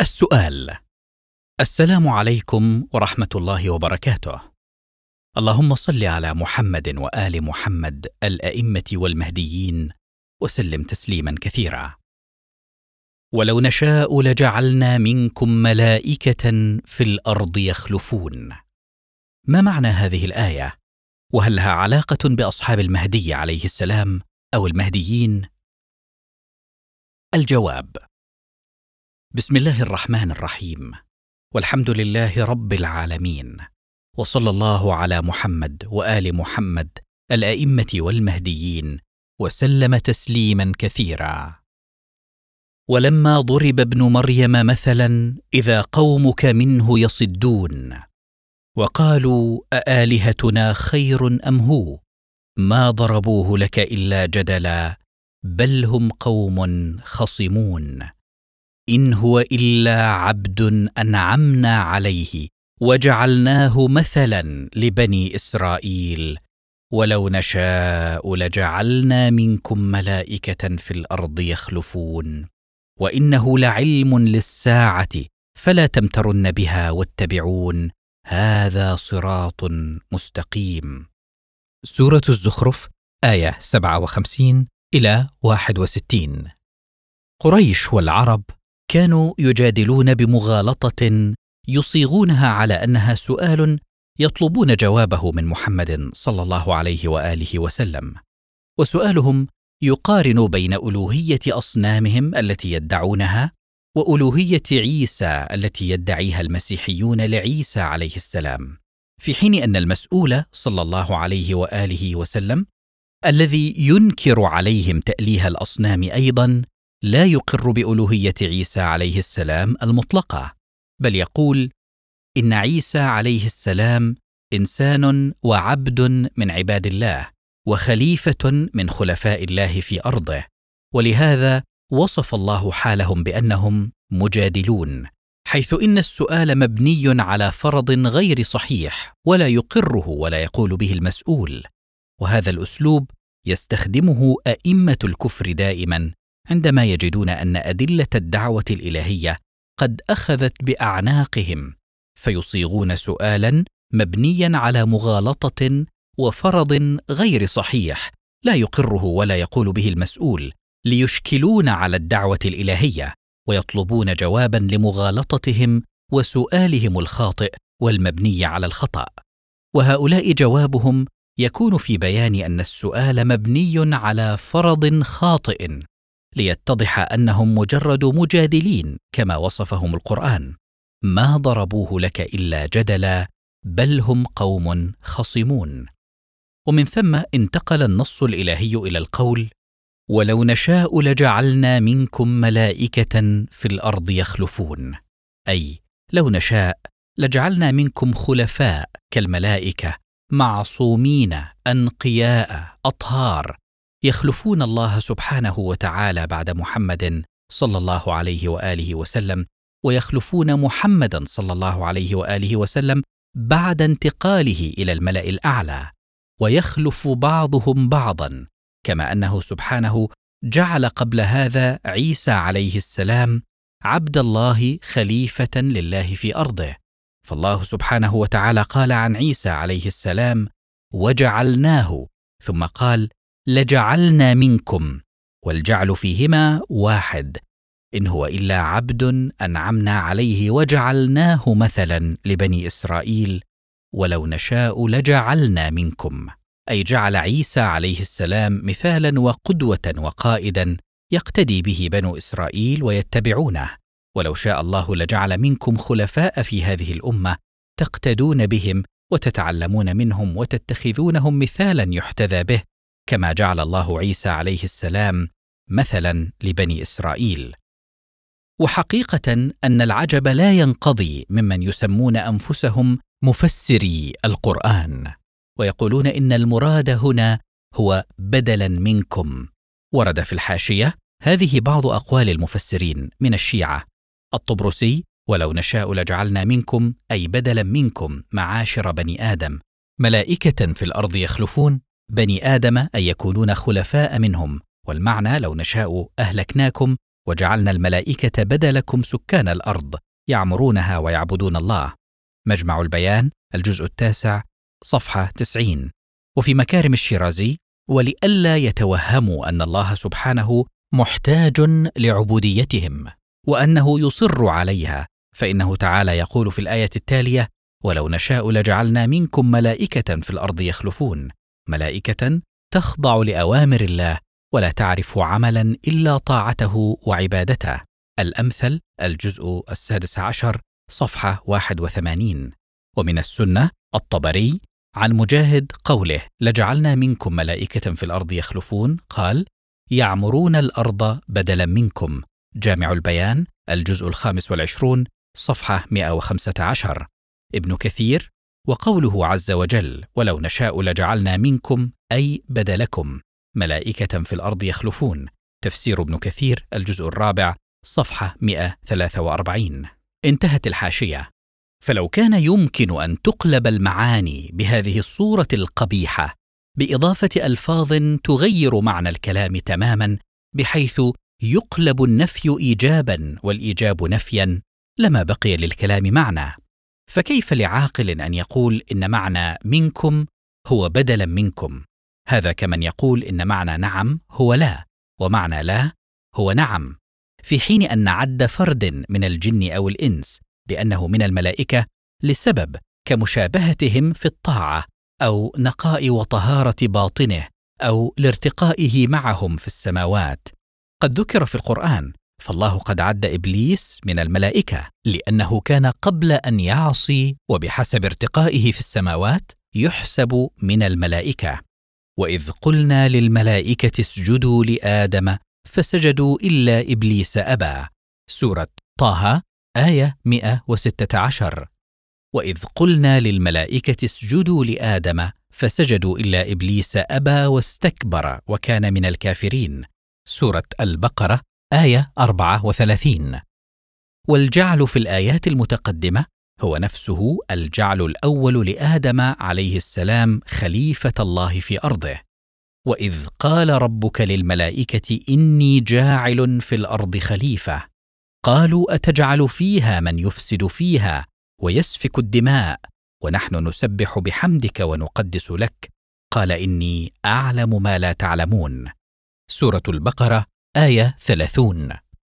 السؤال: السلام عليكم ورحمة الله وبركاته. اللهم صل على محمد وآل محمد الأئمة والمهديين وسلم تسليما كثيرا. ولو نشاء لجعلنا منكم ملائكة في الأرض يخلفون. ما معنى هذه الآية؟ وهل لها علاقة بأصحاب المهدي عليه السلام أو المهديين؟ الجواب: بسم الله الرحمن الرحيم، والحمد لله رب العالمين، وصلى الله على محمد وآل محمد الأئمة والمهديين وسلم تسليما كثيرا. ولما ضرب ابن مريم مثلا إذا قومك منه يصدون وقالوا أآلهتنا خير أم هو ما ضربوه لك إلا جدلا بل هم قوم خصمون إن هو إلا عبد أنعمنا عليه وجعلناه مثلا لبني إسرائيل ولو نشاء لجعلنا منكم ملائكة في الأرض يخلفون وإنه لعلم للساعة فلا تمترن بها واتبعون هذا صراط مستقيم. سورة الزخرف آية 57 إلى 61. قريش والعرب كانوا يجادلون بمغالطة يصيغونها على أنها سؤال يطلبون جوابه من محمد صلى الله عليه وآله وسلم، وسؤالهم يقارن بين ألوهية أصنامهم التي يدعونها وألوهية عيسى التي يدعيها المسيحيون لعيسى عليه السلام، في حين أن المسؤول صلى الله عليه وآله وسلم الذي ينكر عليهم تأليه الأصنام أيضا لا يقر بألوهية عيسى عليه السلام المطلقة، بل يقول إن عيسى عليه السلام إنسان وعبد من عباد الله وخليفة من خلفاء الله في أرضه، ولهذا وصف الله حالهم بأنهم مجادلون، حيث إن السؤال مبني على فرض غير صحيح ولا يقره ولا يقول به المسؤول. وهذا الأسلوب يستخدمه أئمة الكفر دائما عندما يجدون أن أدلة الدعوة الإلهية قد أخذت بأعناقهم، فيصيغون سؤالا مبنيا على مغالطة وفرض غير صحيح لا يقره ولا يقول به المسؤول، ليشكلون على الدعوة الإلهية ويطلبون جوابا لمغالطتهم وسؤالهم الخاطئ والمبني على الخطأ. وهؤلاء جوابهم يكون في بيان أن السؤال مبني على فرض خاطئ، ليتضح أنهم مجرد مجادلين كما وصفهم القرآن، ما ضربوه لك إلا جدلا بل هم قوم خصمون. ومن ثم انتقل النص الإلهي إلى القول: ولو نشاء لجعلنا منكم ملائكة في الأرض يخلفون، أي لو نشاء لجعلنا منكم خلفاء كالملائكة معصومين أنقياء أطهار يخلفون الله سبحانه وتعالى بعد محمد صلى الله عليه وآله وسلم، ويخلفون محمدا صلى الله عليه وآله وسلم بعد انتقاله إلى الملأ الأعلى، ويخلف بعضهم بعضا، كما أنه سبحانه جعل قبل هذا عيسى عليه السلام عبد الله خليفة لله في أرضه. فالله سبحانه وتعالى قال عن عيسى عليه السلام: وجعلناه، ثم قال: لجعلنا منكم، والجعل فيهما واحد، إن هو إلا عبد أنعمنا عليه وجعلناه مثلا لبني إسرائيل ولو نشاء لجعلنا منكم، أي جعل عيسى عليه السلام مثالا وقدوة وقائدا يقتدي به بنو إسرائيل ويتبعونه، ولو شاء الله لجعل منكم خلفاء في هذه الأمة تقتدون بهم وتتعلمون منهم وتتخذونهم مثالا يحتذى به، كما جعل الله عيسى عليه السلام مثلا لبني إسرائيل. وحقيقة أن العجب لا ينقضي ممن يسمون أنفسهم مفسري القرآن، ويقولون إن المراد هنا هو بدلا منكم. ورد في الحاشية هذه بعض أقوال المفسرين من الشيعة: الطبرسي: ولو نشاء لجعلنا منكم، أي بدلا منكم معاشر بني آدم، ملائكة في الأرض يخلفون، بني آدم أي يكونون خلفاء منهم، والمعنى لو نشاء أهلكناكم وجعلنا الملائكة بدلكم سكان الأرض يعمرونها ويعبدون الله. مجمع البيان الجزء 9 صفحة 90. وفي مكارم الشيرازي: ولئلا يتوهموا أن الله سبحانه محتاج لعبوديتهم وأنه يصر عليها، فإنه تعالى يقول في الآية التالية: ولو نشاء لجعلنا منكم ملائكة في الأرض يخلفون، ملائكة تخضع لأوامر الله ولا تعرف عملا إلا طاعته وعبادته. الأمثل الجزء 16 صفحة 81. ومن السنة الطبري عن مجاهد قوله: لجعلنا منكم ملائكة في الأرض يخلفون، قال: يعمرون الأرض بدلا منكم. جامع البيان الجزء 25 صفحة 115. ابن كثير: وقوله عز وجل: ولو نشاء لجعلنا منكم أي بدلكم ملائكة في الأرض يخلفون. تفسير ابن كثير الجزء 4 صفحة 143. انتهت الحاشية. فلو كان يمكن أن تقلب المعاني بهذه الصورة القبيحة بإضافة ألفاظ تغير معنى الكلام تماما، بحيث يقلب النفي إيجابا والإيجاب نفيا، لما بقي للكلام معنى. فكيف لعاقل أن يقول إن معنى منكم هو بدلا منكم؟ هذا كمن يقول إن معنى نعم هو لا، ومعنى لا هو نعم، في حين أن عد فرد من الجن أو الإنس بأنه من الملائكة لسبب كمشابهتهم في الطاعة، أو نقاء وطهارة باطنه، أو لارتقائه معهم في السماوات. قد ذكر في القرآن، فالله قد عد إبليس من الملائكة لأنه كان قبل أن يعصي وبحسب ارتقائه في السماوات يحسب من الملائكة. وإذ قلنا للملائكة اسجدوا لآدم فسجدوا إلا إبليس أبى. سورة طه آية 116. وإذ قلنا للملائكة اسجدوا لآدم فسجدوا إلا إبليس أبى واستكبر وكان من الكافرين. سورة البقرة آية 34. والجعل في الآيات المتقدمة هو نفسه الجعل الأول لآدم عليه السلام خليفة الله في أرضه. وإذ قال ربك للملائكة إني جاعل في الأرض خليفة، قالوا أتجعل فيها من يفسد فيها ويسفك الدماء ونحن نسبح بحمدك ونقدس لك، قال إني أعلم ما لا تعلمون. سورة البقرة آية 30.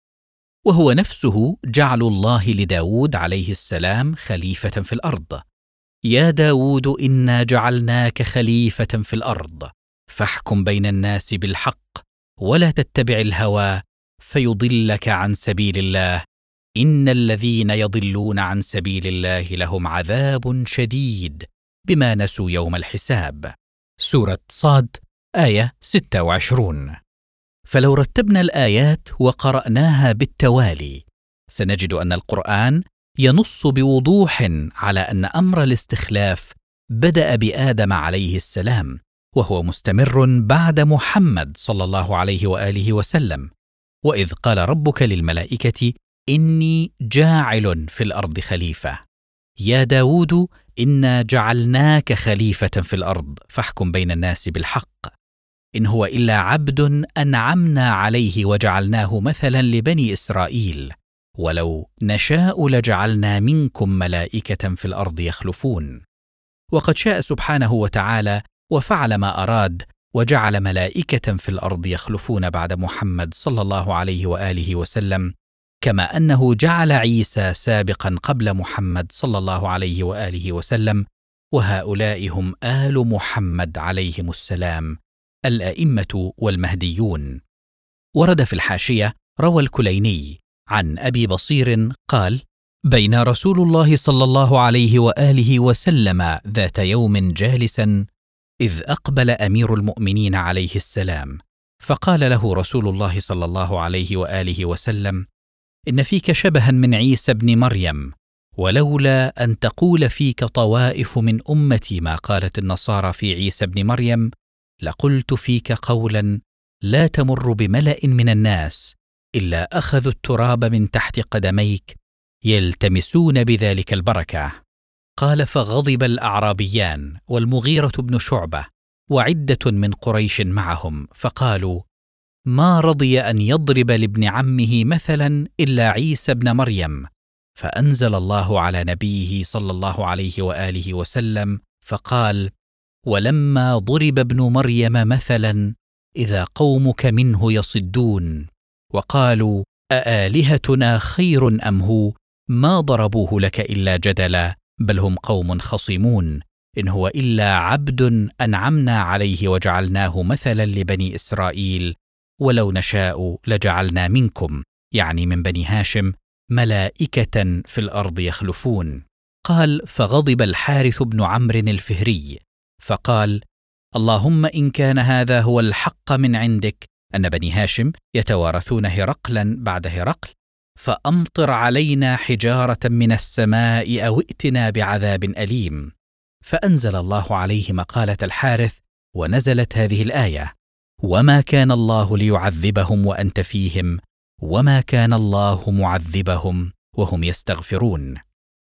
وهو نفسه جعل الله لداود عليه السلام خليفة في الأرض: يا داود إنا جعلناك خليفة في الأرض فاحكم بين الناس بالحق ولا تتبع الهوى فيضلك عن سبيل الله، إن الذين يضلون عن سبيل الله لهم عذاب شديد بما نسوا يوم الحساب. سورة صاد آية 26. فلو رتبنا الآيات وقرأناها بالتوالي سنجد أن القرآن ينص بوضوح على أن أمر الاستخلاف بدأ بآدم عليه السلام، وهو مستمر بعد محمد صلى الله عليه وآله وسلم. وإذ قال ربك للملائكة إني جاعل في الأرض خليفة، يا داود إنا جعلناك خليفة في الأرض فاحكم بين الناس بالحق، إن هو إلا عبد أنعمنا عليه وجعلناه مثلا لبني إسرائيل، ولو نشاء لجعلنا منكم ملائكة في الأرض يخلفون. وقد شاء سبحانه وتعالى وفعل ما أراد، وجعل ملائكة في الأرض يخلفون بعد محمد صلى الله عليه وآله وسلم، كما أنه جعل عيسى سابقا قبل محمد صلى الله عليه وآله وسلم، وهؤلاء هم آل محمد عليهم السلام الأئمة والمهديون. ورد في الحاشية: روى الكليني عن أبي بصير قال: بين رسول الله صلى الله عليه وآله وسلم ذات يوم جالسا، إذ أقبل أمير المؤمنين عليه السلام، فقال له رسول الله صلى الله عليه وآله وسلم: إن فيك شبها من عيسى بن مريم، ولولا أن تقول فيك طوائف من أمتي ما قالت النصارى في عيسى بن مريم لقلت فيك قولا لا تمر بملأ من الناس إلا أخذوا التراب من تحت قدميك يلتمسون بذلك البركة. قال: فغضب الأعرابيان والمغيرة بن شعبة وعدة من قريش معهم، فقالوا: ما رضي أن يضرب لابن عمه مثلا إلا عيسى بن مريم. فأنزل الله على نبيه صلى الله عليه وآله وسلم فقال: ولما ضرب ابن مريم مثلا إذا قومك منه يصدون وقالوا أآلهتنا خير أم هو ما ضربوه لك إلا جدلا بل هم قوم خصمون إن هو إلا عبد أنعمنا عليه وجعلناه مثلا لبني إسرائيل ولو نشاء لجعلنا منكم، يعني من بني هاشم، ملائكة في الأرض يخلفون. قال: فغضب الحارث بن عمرو الفهري فقال: اللهم إن كان هذا هو الحق من عندك أن بني هاشم يتوارثون هرقلا بعد هرقل، فأمطر علينا حجارة من السماء أو ائتنا بعذاب أليم. فأنزل الله عليه مقالة الحارث، ونزلت هذه الآية: وما كان الله ليعذبهم وأنت فيهم وما كان الله معذبهم وهم يستغفرون.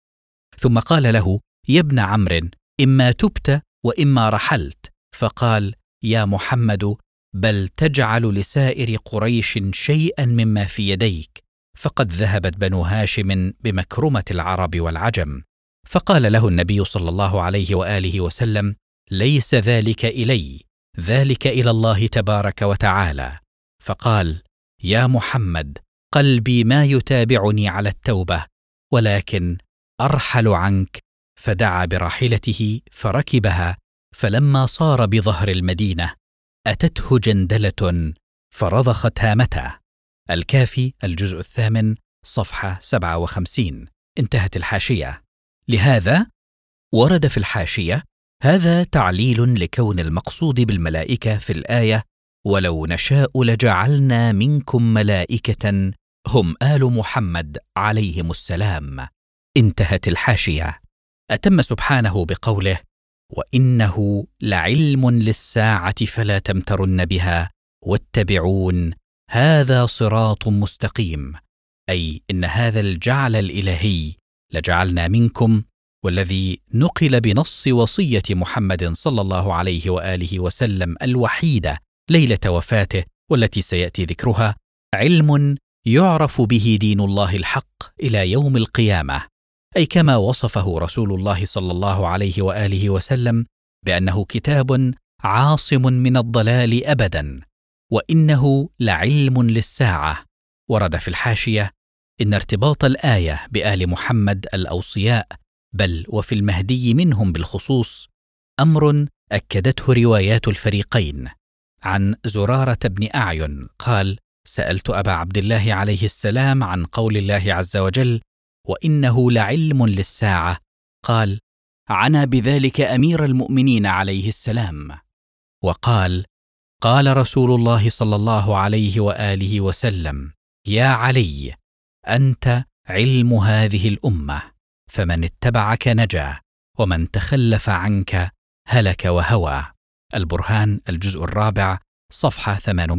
ثم قال له: يا ابن عمرو، إما تبت وإما رحلت. فقال: يا محمد، بل تجعل لسائر قريش شيئا مما في يديك، فقد ذهبت بنو هاشم بمكرمة العرب والعجم. فقال له النبي صلى الله عليه وآله وسلم: ليس ذلك إلي، ذلك إلى الله تبارك وتعالى. فقال: يا محمد، قلبي ما يتابعني على التوبة، ولكن أرحل عنك. فدعا براحلته فركبها، فلما صار بظهر المدينة أتته جندلة فرضخت هامته. الكافي الجزء 8 صفحة 57. انتهت الحاشية. لهذا ورد في الحاشية: هذا تعليل لكون المقصود بالملائكة في الآية ولو نشاء لجعلنا منكم ملائكة هم آل محمد عليهم السلام. انتهت الحاشية. أتم سبحانه بقوله: وإنه لعلم للساعة فلا تمترن بها واتبعون هذا صراط مستقيم، أي إن هذا الجعل الإلهي لجعلنا منكم، والذي نقل بنص وصية محمد صلى الله عليه وآله وسلم الوحيدة ليلة وفاته والتي سيأتي ذكرها، علم يعرف به دين الله الحق إلى يوم القيامة، أي كما وصفه رسول الله صلى الله عليه وآله وسلم بأنه كتاب عاصم من الضلال أبدا. وإنه لعلم للساعة. ورد في الحاشية: إن ارتباط الآية بآل محمد الأوصياء، بل وفي المهدي منهم بالخصوص، أمر أكدته روايات الفريقين. عن زرارة بن أعين قال: سألت أبا عبد الله عليه السلام عن قول الله عز وجل: وإنه لعلم للساعة، قال: عنى بذلك أمير المؤمنين عليه السلام. وقال: قال رسول الله صلى الله عليه وآله وسلم: يا علي، أنت علم هذه الأمة، فمن اتبعك نجا ومن تخلف عنك هلك وهوى. البرهان الجزء 4 صفحة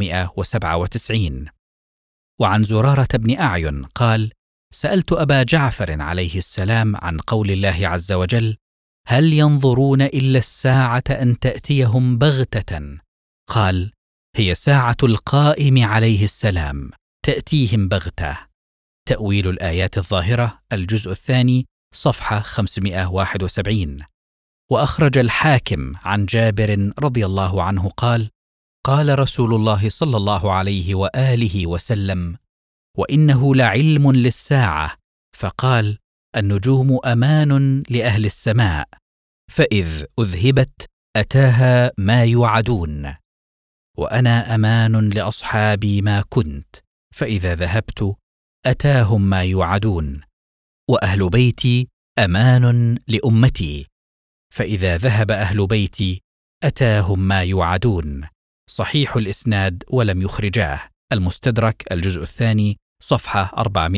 897. وعن زرارة بن أعين قال: سألت أبا جعفر عليه السلام عن قول الله عز وجل: هل ينظرون إلا الساعة أن تأتيهم بغتة؟ قال: هي ساعة القائم عليه السلام تأتيهم بغتة. تأويل الآيات الظاهرة الجزء 2 صفحة 571. وأخرج الحاكم عن جابر رضي الله عنه قال: قال رسول الله صلى الله عليه وآله وسلم: وإنه لعلم للساعة، فقال: النجوم أمان لأهل السماء، فإذ أذهبت أتاها ما يوعدون، وأنا أمان لأصحابي ما كنت، فإذا ذهبت أتاهم ما يوعدون، وأهل بيتي أمان لأمتي، فإذا ذهب أهل بيتي أتاهم ما يوعدون. صحيح الإسناد ولم يخرجاه. المستدرك الجزء 2 صفحة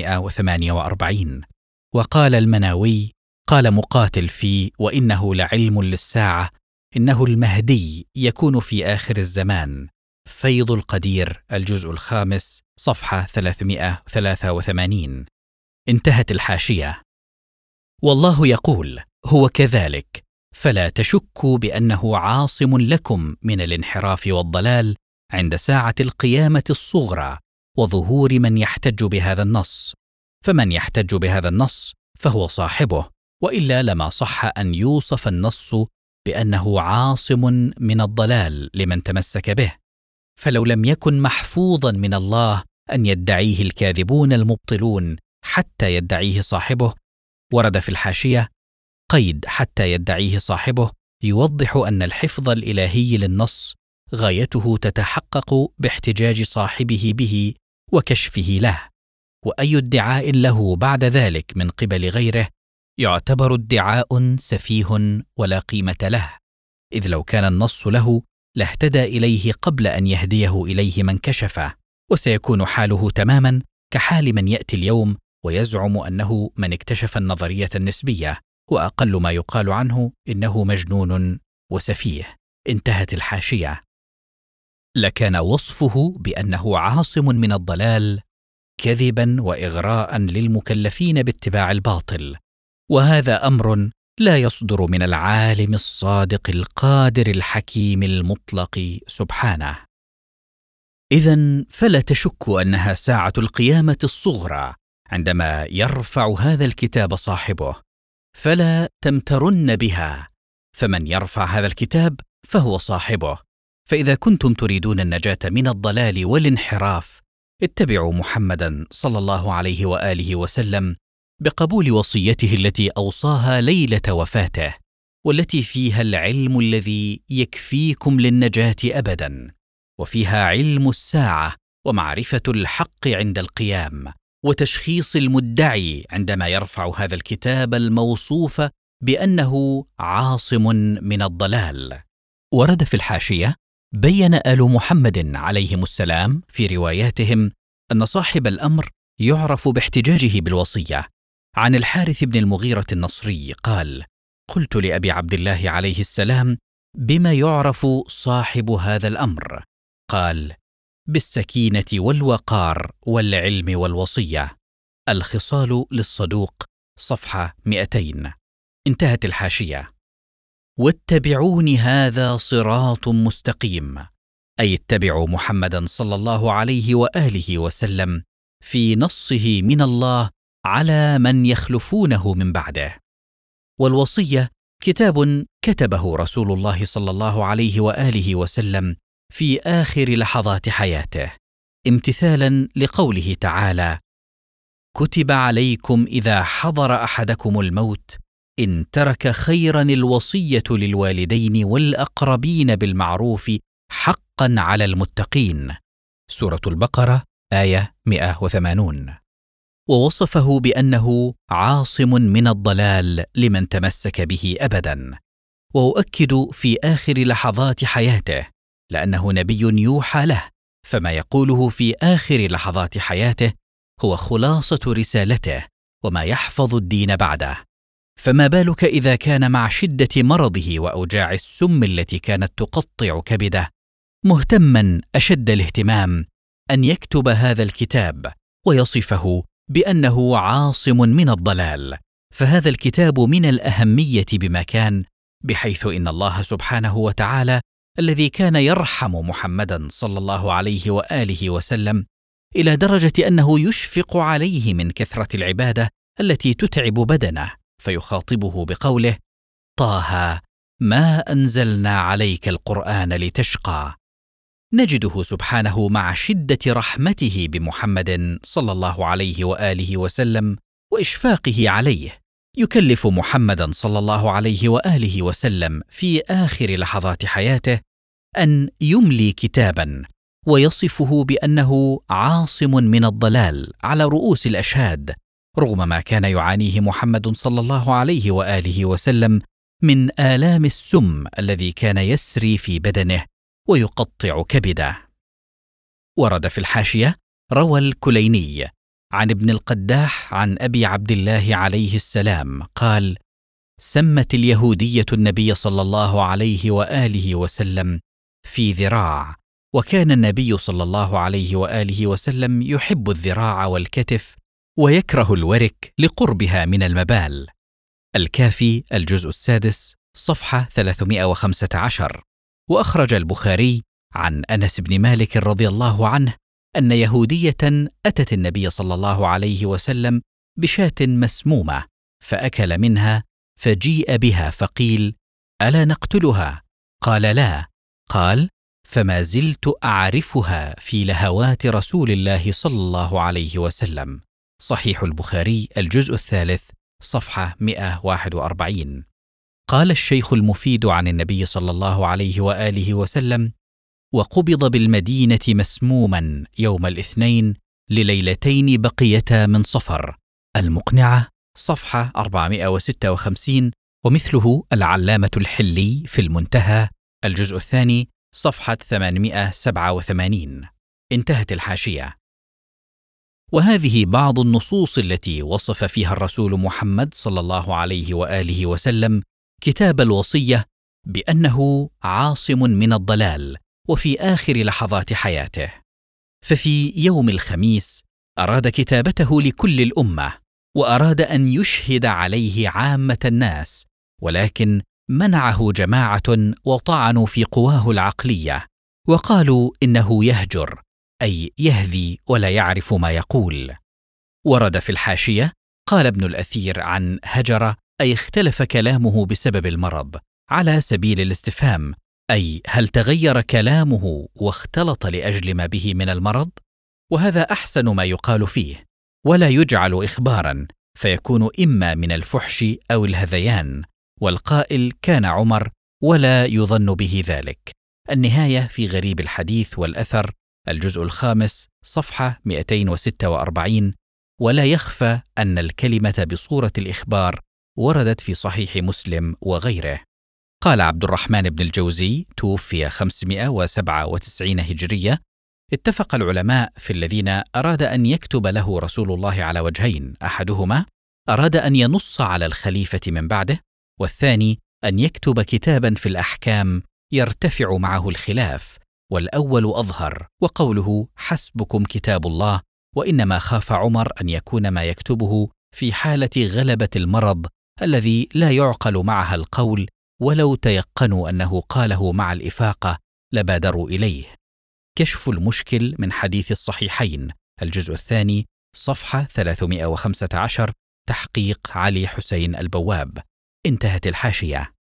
448. وقال المناوي: قال مقاتل في وإنه لعلم للساعة: إنه المهدي يكون في آخر الزمان. فيض القدير الجزء 5 صفحة 383. انتهت الحاشية. والله يقول: هو كذلك، فلا تشكوا بأنه عاصم لكم من الانحراف والضلال عند ساعة القيامة الصغرى وظهور من يحتج بهذا النص، فمن يحتج بهذا النص فهو صاحبه، وإلا لما صح أن يوصف النص بأنه عاصم من الضلال لمن تمسك به. فلو لم يكن محفوظا من الله أن يدعيه الكاذبون المبطلون حتى يدعيه صاحبه، ورد في الحاشية قيد حتى يدعيه صاحبه يوضح أن الحفظ الإلهي للنص غايته تتحقق باحتجاج صاحبه به وكشفه له، وأي ادعاء له بعد ذلك من قبل غيره يعتبر ادعاء سفيه ولا قيمة له، إذ لو كان النص له لاهتدى إليه قبل أن يهديه إليه من كشفه، وسيكون حاله تماما كحال من يأتي اليوم ويزعم أنه من اكتشف النظرية النسبية، وأقل ما يقال عنه إنه مجنون وسفيه. انتهت الحاشية. لكان وصفه بأنه عاصم من الضلال كذبا وإغراء للمكلفين باتباع الباطل، وهذا أمر لا يصدر من العالم الصادق القادر الحكيم المطلق سبحانه. إذن فلا تشك أنها ساعة القيامة الصغرى عندما يرفع هذا الكتاب صاحبه، فلا تمترن بها، فمن يرفع هذا الكتاب فهو صاحبه. فإذا كنتم تريدون النجاة من الضلال والانحراف، اتبعوا محمدا صلى الله عليه وآله وسلم بقبول وصيته التي أوصاها ليلة وفاته، والتي فيها العلم الذي يكفيكم للنجاة أبدا، وفيها علم الساعة ومعرفة الحق عند القيام، وتشخيص المدعي عندما يرفع هذا الكتاب الموصوف بأنه عاصم من الضلال. ورد في الحاشية: بين آل محمد عليهم السلام في رواياتهم أن صاحب الأمر يعرف باحتجاجه بالوصية. عن الحارث بن المغيرة النصري قال: قلت لأبي عبد الله عليه السلام: بما يعرف صاحب هذا الأمر؟ قال: بالسكينة والوقار والعلم والوصية. الخصال للصدوق، صفحة 200. انتهت الحاشية. واتبعون هذا صراط مستقيم، أي اتبعوا محمدا صلى الله عليه وآله وسلم في نصه من الله على من يخلفونه من بعده. والوصية كتاب كتبه رسول الله صلى الله عليه وآله وسلم في آخر لحظات حياته، امتثالا لقوله تعالى: كتب عليكم إذا حضر أحدكم الموت إن ترك خيرا الوصية للوالدين والأقربين بالمعروف حقا على المتقين. سورة البقرة آية 180. ووصفه بأنه عاصم من الضلال لمن تمسك به أبدا. وأؤكد في آخر لحظات حياته، لأنه نبي يوحى له، فما يقوله في آخر لحظات حياته هو خلاصة رسالته وما يحفظ الدين بعده. فما بالك إذا كان مع شدة مرضه وأوجاع السم التي كانت تقطع كبده مهتما أشد الاهتمام أن يكتب هذا الكتاب ويصفه بأنه عاصم من الضلال، فهذا الكتاب من الأهمية بمكان، بحيث إن الله سبحانه وتعالى الذي كان يرحم محمدا صلى الله عليه وآله وسلم إلى درجة أنه يشفق عليه من كثرة العبادة التي تتعب بدنه، فيخاطبه بقوله: طه ما أنزلنا عليك القرآن لتشقى. نجده سبحانه مع شدة رحمته بمحمد صلى الله عليه وآله وسلم وإشفاقه عليه يكلف محمدا صلى الله عليه وآله وسلم في آخر لحظات حياته أن يملي كتابا ويصفه بأنه عاصم من الضلال على رؤوس الأشهاد، رغم ما كان يعانيه محمد صلى الله عليه وآله وسلم من آلام السم الذي كان يسري في بدنه ويقطع كبده. ورد في الحاشية: روى الكليني عن ابن القداح عن أبي عبد الله عليه السلام قال: سمت اليهودية النبي صلى الله عليه وآله وسلم في ذراع، وكان النبي صلى الله عليه وآله وسلم يحب الذراع والكتف ويكره الورك لقربها من المبال. الكافي الجزء 6 صفحة 315. وأخرج البخاري عن أنس بن مالك رضي الله عنه أن يهودية أتت النبي صلى الله عليه وسلم بشاة مسمومة فأكل منها، فجيء بها فقيل: ألا نقتلها؟ قال: لا. قال: فما زلت أعرفها في لهوات رسول الله صلى الله عليه وسلم. صحيح البخاري الجزء 3 صفحة 141. قال الشيخ المفيد عن النبي صلى الله عليه وآله وسلم: وقبض بالمدينة مسموما يوم الاثنين لليلتين بقيتا من صفر. المقنعة صفحة 456، ومثله العلامة الحلي في المنتهى الجزء 2 صفحة 887. انتهت الحاشية. وهذه بعض النصوص التي وصف فيها الرسول محمد صلى الله عليه وآله وسلم كتاب الوصية بأنه عاصم من الضلال وفي آخر لحظات حياته. ففي يوم الخميس أراد كتابته لكل الأمة، وأراد أن يشهد عليه عامة الناس، ولكن منعه جماعة وطعنوا في قواه العقلية، وقالوا إنه يهجر، أي يهذي ولا يعرف ما يقول. ورد في الحاشية: قال ابن الأثير عن هجر أي اختلف كلامه بسبب المرض، على سبيل الاستفهام، أي هل تغير كلامه واختلط لأجل ما به من المرض؟ وهذا أحسن ما يقال فيه، ولا يجعل إخباراً، فيكون إما من الفحش أو الهذيان، والقائل كان عمر، ولا يظن به ذلك. النهاية في غريب الحديث والأثر الجزء 5 صفحة 246. ولا يخفى أن الكلمة بصورة الإخبار وردت في صحيح مسلم وغيره. قال عبد الرحمن بن الجوزي، توفي 597 هجرية: اتفق العلماء في الذين أراد أن يكتب له رسول الله على وجهين: أحدهما أراد أن ينص على الخليفة من بعده، والثاني أن يكتب كتابا في الأحكام يرتفع معه الخلاف، والأول أظهر، وقوله حسبكم كتاب الله. وإنما خاف عمر أن يكون ما يكتبه في حالة غلبة المرض الذي لا يعقل معها القول، ولو تيقنوا أنه قاله مع الإفاقة لبادروا إليه. كشف المشكل من حديث الصحيحين الجزء 2 صفحة 315، تحقيق علي حسين البواب. انتهت الحاشية.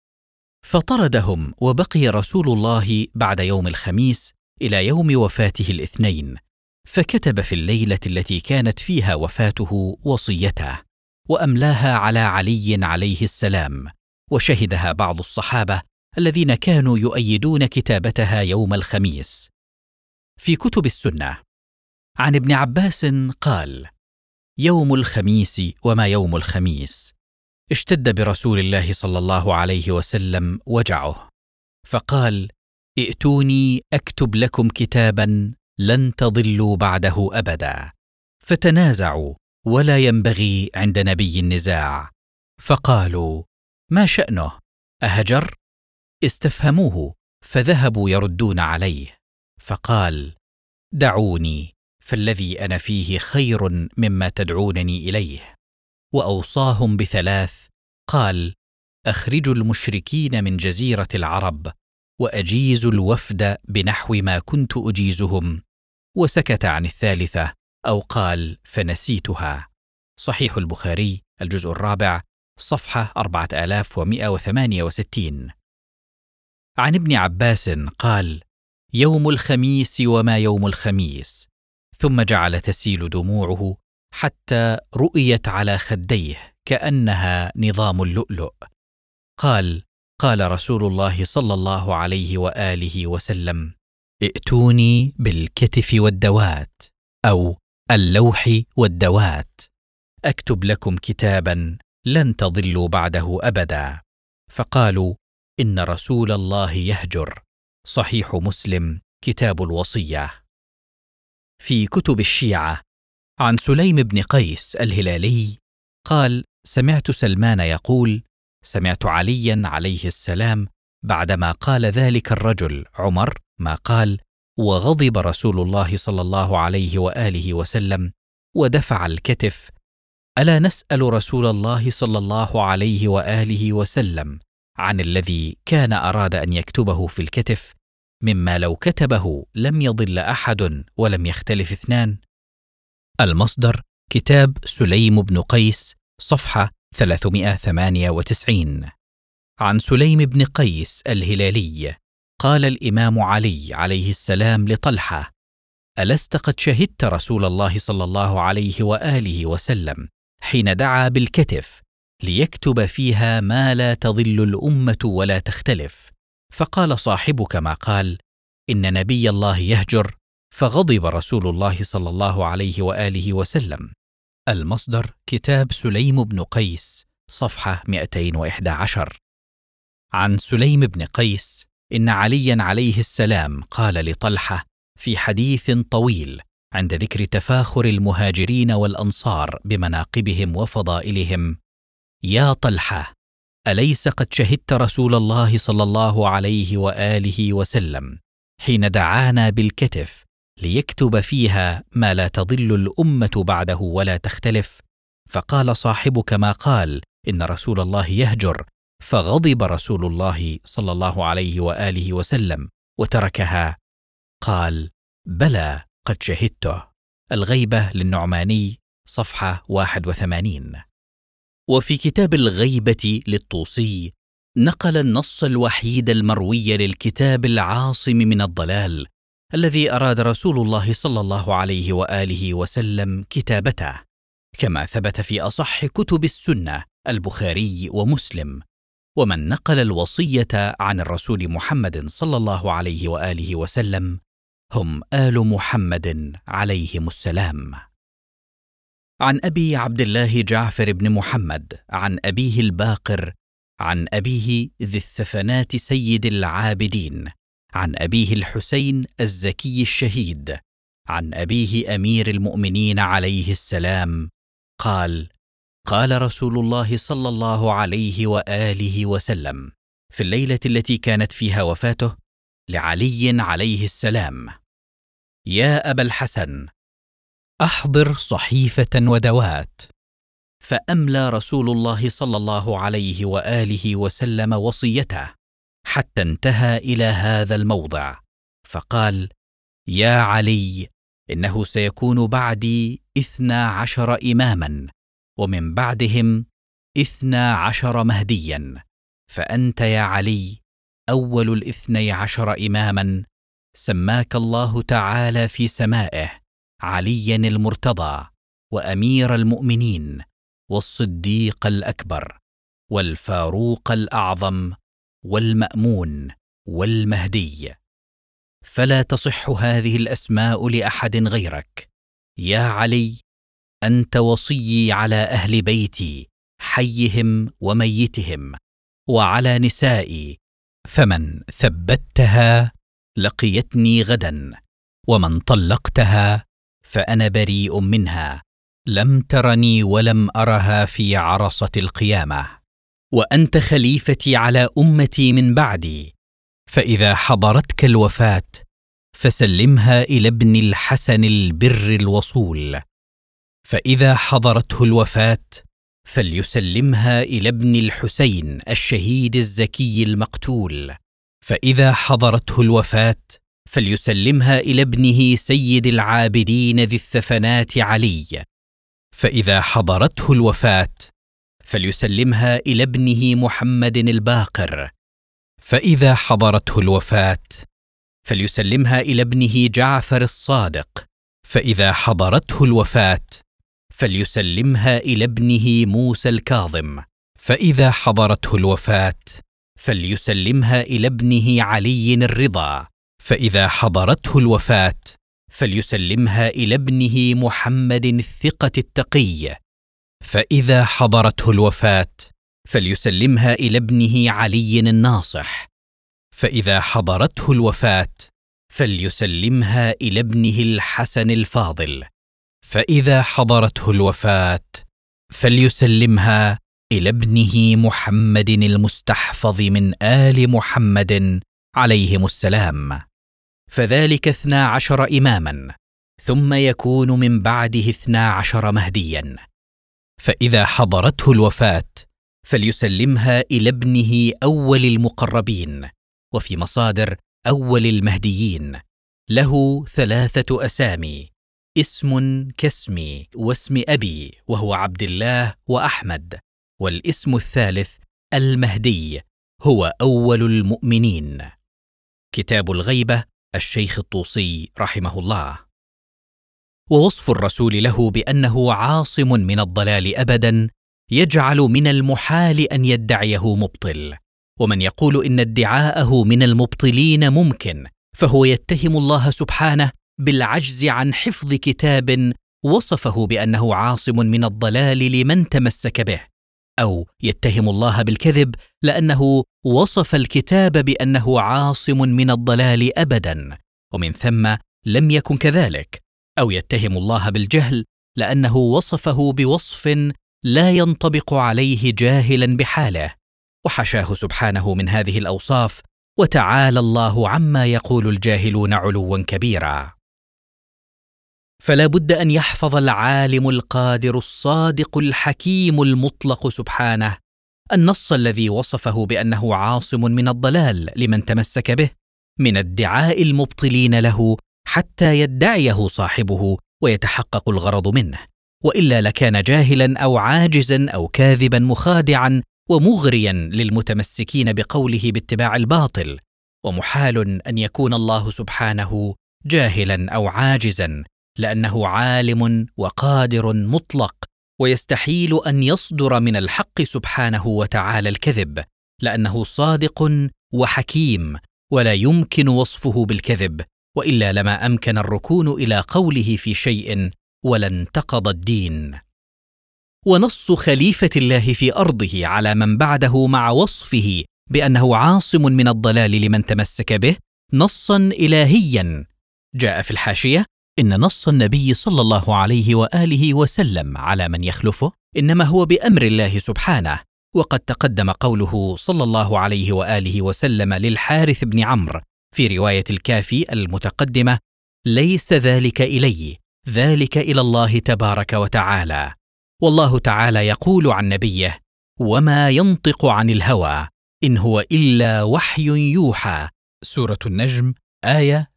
فطردهم، وبقي رسول الله بعد يوم الخميس إلى يوم وفاته الاثنين، فكتب في الليلة التي كانت فيها وفاته وصيته، وأملاها على علي عليه السلام، وشهدها بعض الصحابة الذين كانوا يؤيدون كتابتها يوم الخميس. في كتب السنة عن ابن عباس قال: يوم الخميس وما يوم الخميس، اشتد برسول الله صلى الله عليه وسلم وجعه، فقال: ائتوني أكتب لكم كتابا لن تضلوا بعده أبدا. فتنازعوا، ولا ينبغي عند نبي النزاع، فقالوا: ما شأنه؟ أهجر؟ استفهموه، فذهبوا يردون عليه، فقال: دعوني، فالذي أنا فيه خير مما تدعونني إليه. وأوصاهم بثلاث، قال: أخرجوا المشركين من جزيرة العرب، وأجيزوا الوفد بنحو ما كنت أجيزهم. وسكت عن الثالثة، أو قال: فنسيتها. صحيح البخاري الجزء 4 صفحة 4168. عن ابن عباس قال: يوم الخميس وما يوم الخميس. ثم جعل تسيل دموعه حتى رؤيت على خديه كأنها نظام اللؤلؤ. قال: قال رسول الله صلى الله عليه وآله وسلم: ائتوني بالكتف والدوات، أو اللوح والدوات، أكتب لكم كتابا لن تضلوا بعده أبدا. فقالوا: إن رسول الله يهجر. صحيح مسلم كتاب الوصية. في كتب الشيعة عن سليم بن قيس الهلالي قال: سمعت سلمان يقول: سمعت عليا عليه السلام بعدما قال ذلك الرجل عمر ما قال، وغضب رسول الله صلى الله عليه وآله وسلم ودفع الكتف: ألا نسأل رسول الله صلى الله عليه وآله وسلم عن الذي كان أراد أن يكتبه في الكتف؟ مما لو كتبه لم يضل أحد ولم يختلف اثنان. المصدر: كتاب سليم بن قيس، صفحة 398. عن سليم بن قيس الهلالي قال الإمام علي عليه السلام لطلحة: ألست قد شهدت رسول الله صلى الله عليه وآله وسلم حين دعا بالكتف ليكتب فيها ما لا تضل الأمة ولا تختلف، فقال صاحبك ما قال، إن نبي الله يهجر، فغضب رسول الله صلى الله عليه وآله وسلم. المصدر: كتاب سليم بن قيس، صفحة 211. عن سليم بن قيس إن عليا عليه السلام قال لطلحة في حديث طويل عند ذكر تفاخر المهاجرين والأنصار بمناقبهم وفضائلهم: يا طلحة، أليس قد شهدت رسول الله صلى الله عليه وآله وسلم حين دعانا بالكتف ليكتب فيها ما لا تضل الأمة بعده ولا تختلف، فقال صاحبك ما قال، إن رسول الله يهجر، فغضب رسول الله صلى الله عليه وآله وسلم وتركها. قال: بلى، قد شهدته. الغيبة للنعماني، صفحة 81. وفي كتاب الغيبة للطوسي نقل النص الوحيد المروي للكتاب العاصم من الضلال الذي أراد رسول الله صلى الله عليه وآله وسلم كتابته، كما ثبت في أصح كتب السنة البخاري ومسلم. ومن نقل الوصية عن الرسول محمد صلى الله عليه وآله وسلم هم آل محمد عليهم السلام. عن أبي عبد الله جعفر بن محمد عن أبيه الباقر عن أبيه ذي الثفنات سيد العابدين عن أبيه الحسين الزكي الشهيد عن أبيه أمير المؤمنين عليه السلام قال: قال رسول الله صلى الله عليه وآله وسلم في الليلة التي كانت فيها وفاته لعلي عليه السلام: يا أبا الحسن، أحضر صحيفة ودوات. فأملى رسول الله صلى الله عليه وآله وسلم وصيته حتى انتهى إلى هذا الموضع، فقال: يا علي، إنه سيكون بعدي 12 إماما، ومن بعدهم 12 مهديا، فأنت يا علي أول 12 إماما، سماك الله تعالى في سمائه عليا المرتضى، وأمير المؤمنين، والصديق الأكبر، والفاروق الأعظم، والمأمون، والمهدي، فلا تصح هذه الأسماء لأحد غيرك. يا علي، أنت وصيي على أهل بيتي حيهم وميتهم، وعلى نسائي، فمن ثبتها لقيتني غدا، ومن طلقتها فأنا بريء منها، لم ترني ولم أرها في عرصة القيامة. وأنت خليفتي على أمتي من بعدي، فإذا حضرتك الوفاة فسلمها إلى ابن الحسن البر الوصول، فإذا حضرته الوفاة فليسلمها إلى ابن الحسين الشهيد الزكي المقتول، فإذا حضرته الوفاة فليسلمها إلى ابنه سيد العابدين ذي الثفنات علي، فإذا حضرته الوفاة فليسلمها إلى ابنه محمد الباقر، فإذا حضرته الوفاة فليسلمها إلى ابنه جعفر الصادق، فإذا حضرته الوفاة فليسلمها إلى ابنه موسى الكاظم، فإذا حضرته الوفاة فليسلمها إلى ابنه علي الرضا، فإذا حضرته الوفاة فليسلمها إلى ابنه محمد الثقة التقي، فإذا حضرته الوفاة فليسلمها إلى ابنه علي الناصح، فإذا حضرته الوفاة فليسلمها إلى ابنه الحسن الفاضل، فإذا حضرته الوفاة فليسلمها إلى ابنه محمد المستحفظ من آل محمد عليهم السلام، فذلك 12 إماما، ثم يكون من بعده 12 مهديا. فإذا حضرته الوفاة فليسلمها إلى ابنه أول المقربين، وفي مصادر أول المهديين. له 3 أسامي: اسم كاسمي واسم أبي، وهو عبد الله وأحمد. والاسم الثالث المهدي، هو أول المؤمنين. كتاب الغيبة، الشيخ الطوسي رحمه الله. ووصف الرسول له بأنه عاصم من الضلال أبدا يجعل من المحال أن يدعيه مبطل، ومن يقول إن ادعاءه من المبطلين ممكن فهو يتهم الله سبحانه بالعجز عن حفظ كتاب وصفه بأنه عاصم من الضلال لمن تمسك به، أو يتهم الله بالكذب لأنه وصف الكتاب بأنه عاصم من الضلال أبدا ومن ثم لم يكن كذلك، أو يتهم الله بالجهل لأنه وصفه بوصف لا ينطبق عليه جاهلا بحاله، وحشاه سبحانه من هذه الأوصاف، وتعالى الله عما يقول الجاهلون علوا كبيرا. فلا بد أن يحفظ العالم القادر الصادق الحكيم المطلق سبحانه النص الذي وصفه بأنه عاصم من الضلال لمن تمسك به من ادعاء المبطلين له حتى يدعيه صاحبه ويتحقق الغرض منه، وإلا لكان جاهلا أو عاجزا أو كاذبا مخادعا ومغريا للمتمسكين بقوله باتباع الباطل، ومحال أن يكون الله سبحانه جاهلا أو عاجزا لأنه عالم وقادر مطلق، ويستحيل أن يصدر من الحق سبحانه وتعالى الكذب لأنه صادق وحكيم ولا يمكن وصفه بالكذب، وإلا لما أمكن الركون إلى قوله في شيء ولا انتقض الدين. ونص خليفة الله في أرضه على من بعده مع وصفه بأنه عاصم من الضلال لمن تمسك به نصا إلهيا. جاء في الحاشية: إن نص النبي صلى الله عليه وآله وسلم على من يخلفه إنما هو بأمر الله سبحانه، وقد تقدم قوله صلى الله عليه وآله وسلم للحارث بن عمرو في رواية الكافي المتقدمة: ليس ذلك إلي، ذلك إلى الله تبارك وتعالى. والله تعالى يقول عن نبيه: وما ينطق عن الهوى إن هو إلا وحي يوحى. سورة النجم آية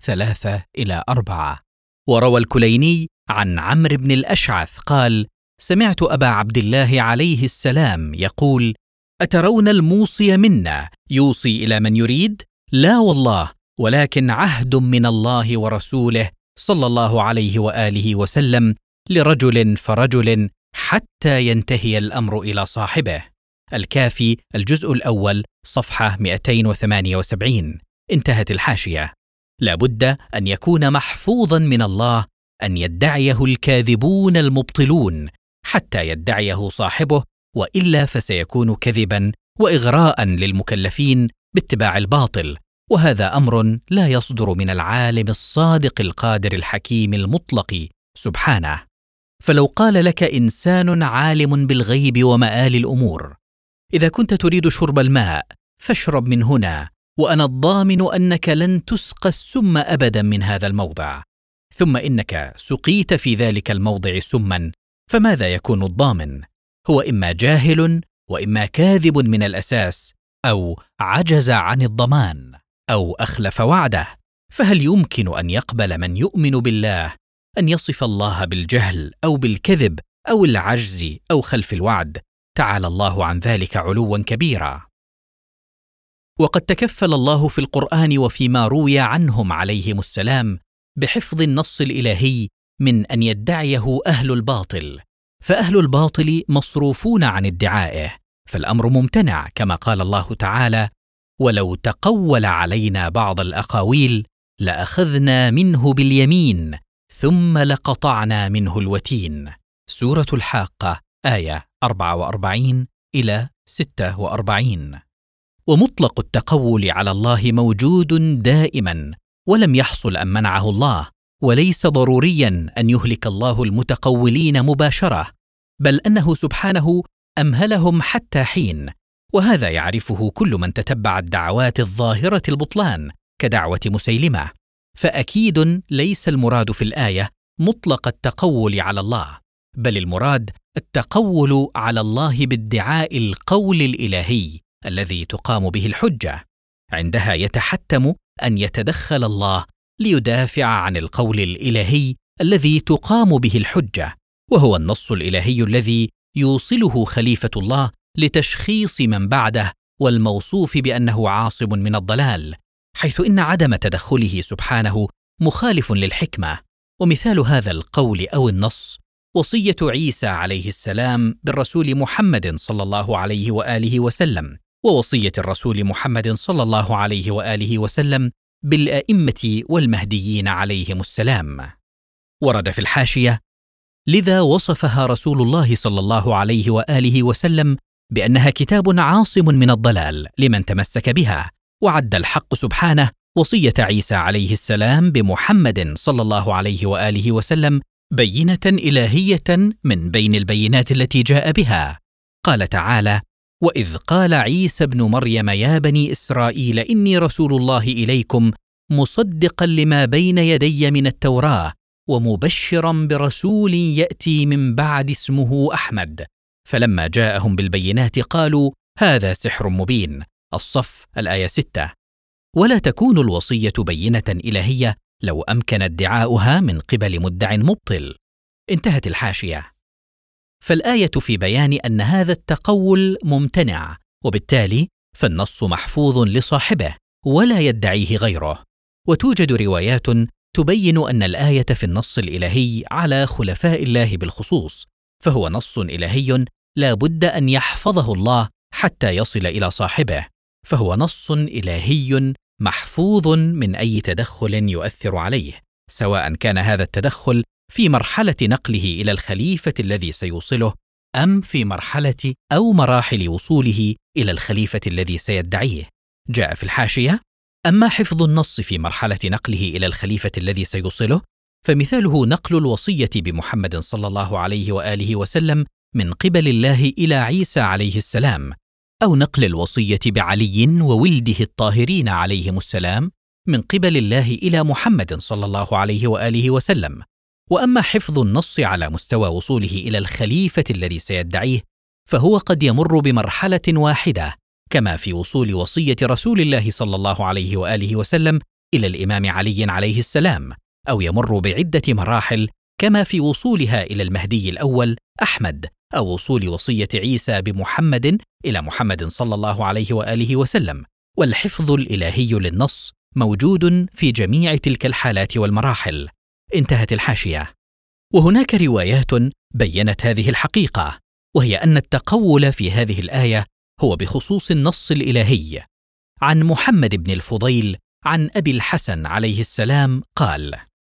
3-4. وروى الكليني عن عمرو بن الأشعث قال: سمعت أبا عبد الله عليه السلام يقول: أترون الموصي منا يوصي إلى من يريد؟ لا والله، ولكن عهد من الله ورسوله صلى الله عليه وآله وسلم لرجل فرجل حتى ينتهي الأمر إلى صاحبه. الكافي الجزء الأول صفحة 278. انتهت الحاشية. لا بد أن يكون محفوظا من الله أن يدعيه الكاذبون المبطلون حتى يدعيه صاحبه، وإلا فسيكون كذبا وإغراء للمكلفين باتباع الباطل، وهذا أمر لا يصدر من العالم الصادق القادر الحكيم المطلق سبحانه. فلو قال لك إنسان عالم بالغيب ومآل الأمور: إذا كنت تريد شرب الماء فاشرب من هنا، وأنا الضامن أنك لن تسقى السم أبدا من هذا الموضع، ثم إنك سقيت في ذلك الموضع سما، فماذا يكون الضامن؟ هو إما جاهل وإما كاذب من الأساس، أو عجز عن الضمان، أو أخلف وعده. فهل يمكن أن يقبل من يؤمن بالله أن يصف الله بالجهل أو بالكذب أو العجز أو خلف الوعد؟ تعالى الله عن ذلك علوا كبيرا. وقد تكفل الله في القرآن وفيما روي عنهم عليهم السلام بحفظ النص الإلهي من أن يدعيه أهل الباطل، فأهل الباطل مصروفون عن ادعائه، فالأمر ممتنع، كما قال الله تعالى: ولو تقول علينا بعض الأقاويل لأخذنا منه باليمين ثم لقطعنا منه الوتين. سورة الحاقة آية 44-46. ومطلق التقول على الله موجود دائما ولم يحصل أن منعه الله، وليس ضروريا أن يهلك الله المتقولين مباشرة، بل أنه سبحانه أمهلهم حتى حين، وهذا يعرفه كل من تتبع الدعوات الظاهرة البطلان كدعوة مسيلمة. فأكيد ليس المراد في الآية مطلق التقول على الله، بل المراد التقول على الله بادعاء القول الإلهي الذي تقام به الحجة. عندها يتحتم أن يتدخل الله ليدافع عن القول الإلهي الذي تقام به الحجة، وهو النص الإلهي الذي يوصله خليفة الله لتشخيص من بعده والموصوف بأنه عاصم من الضلال، حيث إن عدم تدخله سبحانه مخالف للحكمة. ومثال هذا القول أو النص وصية عيسى عليه السلام بالرسول محمد صلى الله عليه وآله وسلم، ووصية الرسول محمد صلى الله عليه وآله وسلم بالأئمة والمهديين عليهم السلام. ورد في الحاشية: لذا وصفها رسول الله صلى الله عليه وآله وسلم بأنها كتاب عاصم من الضلال لمن تمسك بها، وعد الحق سبحانه وصية عيسى عليه السلام بمحمد صلى الله عليه وآله وسلم بينة إلهية من بين البينات التي جاء بها. قال تعالى: وإذ قال عيسى ابن مريم يا بني إسرائيل إني رسول الله إليكم مصدقا لما بين يدي من التوراة ومبشرا برسول يأتي من بعد اسمه أحمد، فلما جاءهم بالبينات قالوا هذا سحر مبين. الصف الآية 6. ولا تكون الوصية بينة إلهية لو أمكن ادعاؤها من قبل مدع مبطل. انتهت الحاشية. فالآية في بيان أن هذا التقول ممتنع، وبالتالي فالنص محفوظ لصاحبه ولا يدعيه غيره. وتوجد روايات تبين أن الآية في النص الإلهي على خلفاء الله بالخصوص، فهو نص إلهي لا بد أن يحفظه الله حتى يصل إلى صاحبه، فهو نص إلهي محفوظ من أي تدخل يؤثر عليه، سواء كان هذا التدخل في مرحلة نقله إلى الخليفة الذي سيوصله، أم في مرحلة أو مراحل وصوله إلى الخليفة الذي سيدعيه. جاء في الحاشية: أما حفظ النص في مرحلة نقله إلى الخليفة الذي سيوصله فمثاله نقل الوصية بمحمد صلى الله عليه وآله وسلم من قبل الله إلى عيسى عليه السلام، أو نقل الوصية بعلي وولده الطاهرين عليهم السلام من قبل الله إلى محمد صلى الله عليه وآله وسلم. وأما حفظ النص على مستوى وصوله إلى الخليفة الذي سيدعيه فهو قد يمر بمرحلة واحدة، كما في وصول وصية رسول الله صلى الله عليه وآله وسلم إلى الإمام علي عليه السلام، أو يمر بعدة مراحل، كما في وصولها إلى المهدي الأول أحمد، أو وصول وصية عيسى بمحمد إلى محمد صلى الله عليه وآله وسلم. والحفظ الإلهي للنص موجود في جميع تلك الحالات والمراحل. انتهت الحاشية. وهناك روايات بيّنت هذه الحقيقة، وهي أن التقول في هذه الآية هو بخصوص النص الإلهي. عن محمد بن الفضيل عن أبي الحسن عليه السلام قال: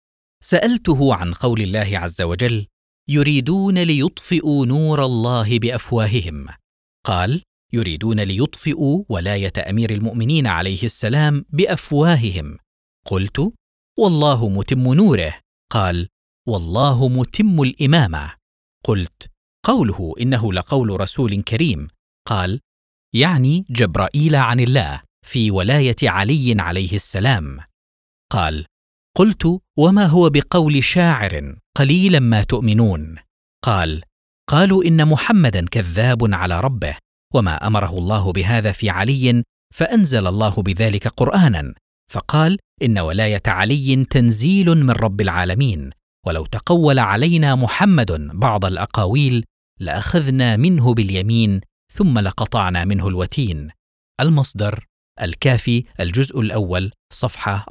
سألته عن قول الله عز وجل: يريدون ليطفئوا نور الله بأفواههم. قال: يريدون ليطفئوا ولاية أمير المؤمنين عليه السلام بأفواههم. قلت: والله متم نوره. قال: والله متم الإمامة. قلت: قوله إنه لقول رسول كريم. قال: يعني جبرائيل عن الله في ولاية علي عليه السلام. قال: قلت: وما هو بقول شاعر قليلا ما تؤمنون؟ قال: قالوا إن محمدا كذاب على ربه، وما أمره الله بهذا في علي فأنزل الله بذلك قرآنا، فقال: إن ولاية علي تنزيل من رب العالمين، ولو تقول علينا محمد بعض الأقاويل لأخذنا منه باليمين ثم لقطعنا منه الوتين. المصدر الكافي الجزء الأول صفحة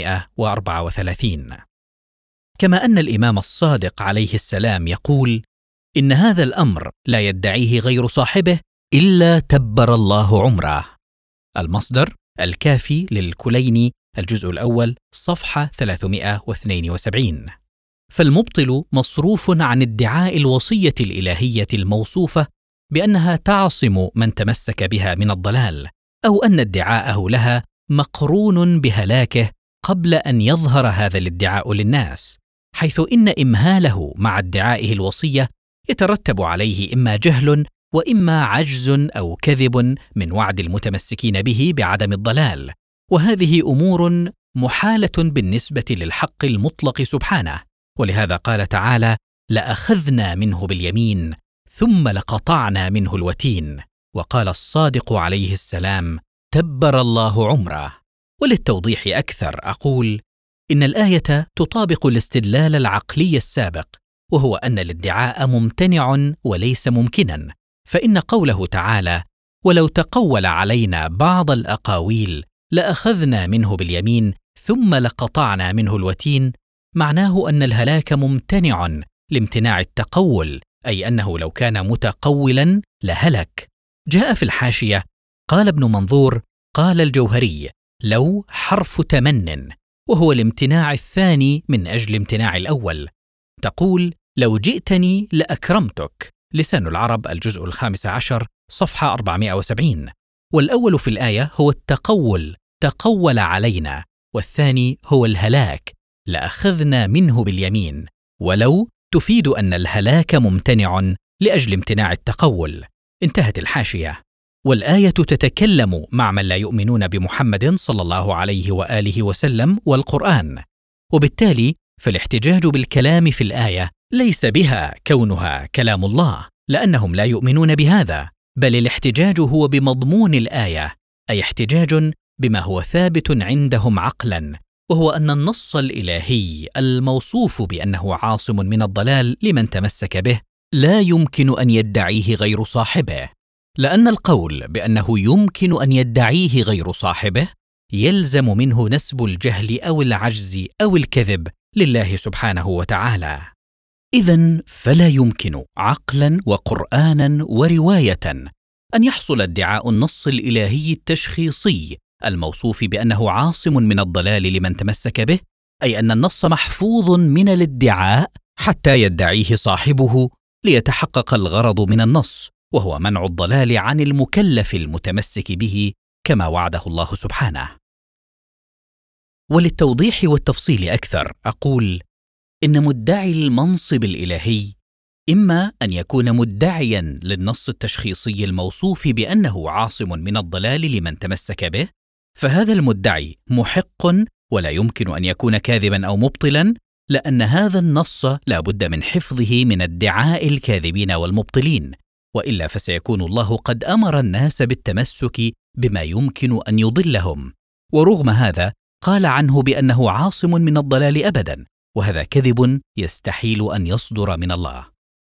434. كما أن الإمام الصادق عليه السلام يقول: إن هذا الأمر لا يدعيه غير صاحبه إلا تبر الله عمره. المصدر الكافي للكليني الجزء الأول صفحة 372. فالمبطل مصروف عن ادعاء الوصية الإلهية الموصوفة بأنها تعصم من تمسك بها من الضلال، أو أن ادعاءه لها مقرون بهلاكه قبل أن يظهر هذا الادعاء للناس، حيث إن إمهاله مع ادعائه الوصية يترتب عليه إما جهل وإما عجز أو كذب من وعد المتمسكين به بعدم الضلال، وهذه أمور محالة بالنسبة للحق المطلق سبحانه. ولهذا قال تعالى: لأخذنا منه باليمين ثم لقطعنا منه الوتين. وقال الصادق عليه السلام: تبر الله عمره. وللتوضيح أكثر أقول إن الآية تطابق الاستدلال العقلي السابق، وهو أن الادعاء ممتنع وليس ممكنا. فإن قوله تعالى: ولو تقول علينا بعض الأقاويل لأخذنا منه باليمين ثم لقطعنا منه الوتين، معناه أن الهلاك ممتنع لامتناع التقول، أي أنه لو كان متقولا لهلك. جاء في الحاشية: قال ابن منظور قال الجوهري: لو حرف تمن، وهو الامتناع الثاني من أجل امتناع الأول. تقول: لو جئتني لأكرمتك، لسان العرب الجزء 15 صفحة 470. والأول في الآية هو التقول، تقول علينا، والثاني هو الهلاك، لأخذنا منه باليمين. ولو تفيد أن الهلاك ممتنع لأجل امتناع التقول. انتهت الحاشية. والآية تتكلم مع من لا يؤمنون بمحمد صلى الله عليه وآله وسلم والقرآن، وبالتالي فالاحتجاج بالكلام في الآية ليس بها كونها كلام الله، لأنهم لا يؤمنون بهذا، بل الاحتجاج هو بمضمون الآية، أي احتجاج بما هو ثابت عندهم عقلاً، وهو أن النص الإلهي الموصوف بأنه عاصم من الضلال لمن تمسك به لا يمكن أن يدعيه غير صاحبه، لأن القول بأنه يمكن أن يدعيه غير صاحبه يلزم منه نسب الجهل أو العجز أو الكذب لله سبحانه وتعالى. إذن فلا يمكن عقلاً وقرآناً ورواية أن يحصل ادعاء النص الإلهي التشخيصي الموصوف بأنه عاصم من الضلال لمن تمسك به، أي أن النص محفوظ من الادعاء حتى يدعيه صاحبه ليتحقق الغرض من النص، وهو منع الضلال عن المكلف المتمسك به كما وعده الله سبحانه. وللتوضيح والتفصيل أكثر أقول إن مدعي المنصب الإلهي إما أن يكون مدعياً للنص التشخيصي الموصوف بأنه عاصم من الضلال لمن تمسك به، فهذا المدعي محق ولا يمكن أن يكون كاذباً أو مبطلاً، لأن هذا النص لا بد من حفظه من ادعاء الكاذبين والمبطلين، وإلا فسيكون الله قد أمر الناس بالتمسك بما يمكن أن يضلهم، ورغم هذا قال عنه بأنه عاصم من الضلال أبداً، وهذا كذب يستحيل أن يصدر من الله.